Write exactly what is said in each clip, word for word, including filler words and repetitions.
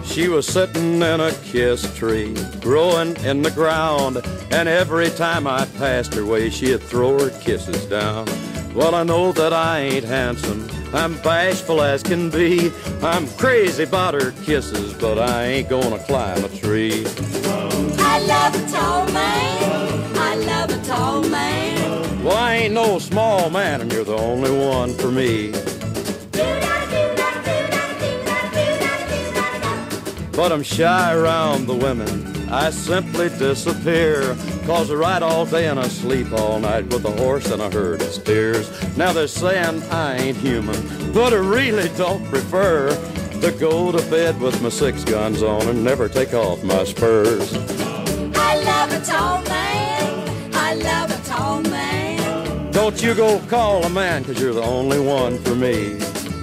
She was sitting in a kiss tree, growing in the ground, and every time I passed her way, she'd throw her kisses down. Well, I know that I ain't handsome, I'm bashful as can be, I'm crazy about her kisses, but I ain't gonna climb a tree. I love a tall man, I love a tall man. Well, I ain't no small man, and you're the only one for me. But I'm shy around the women, I simply disappear, 'cause I ride all day and I sleep all night with a horse and a herd of steers. Now they're saying I ain't human, but I really don't prefer to go to bed with my six guns on and never take off my spurs. I love a tall man, I love a tall man. Don't you go call a man, 'cause you're the only one for me.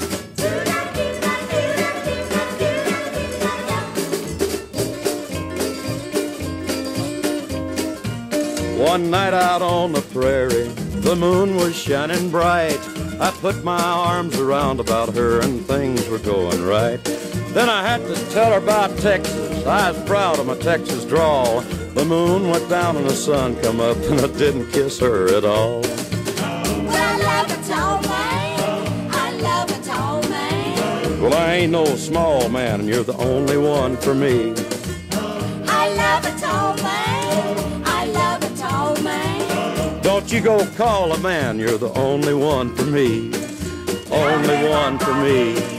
One night out on the prairie, the moon was shining bright. I put my arms around about her and things were going right. Then I had to tell her about Texas. I was proud of my Texas drawl. The moon went down and the sun come up and I didn't kiss her at all. Well, I love a tall man, I love a tall man. Well, I ain't no small man and you're the only one for me. I love a tall man, I love a tall man. Don't you go call a man, you're the only one for me. Only one for me.